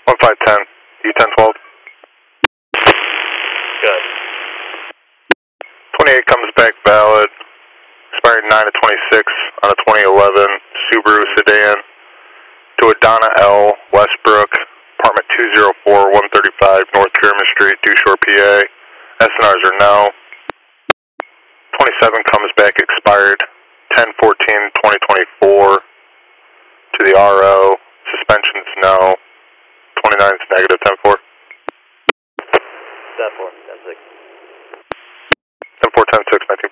1510, U1012. Good. 28 comes back valid. Expired 9 of 26 on a 2011 Subaru sedan to Adonna L. Westbrook, apartment 204, 135 North German Street, Dewshore, PA. SNRs are no. 27 comes back expired 10/14/2024 to the RO. Suspensions no. 29 is negative 10/4. 10-4, 10-6. 10/4, 10/6, 19.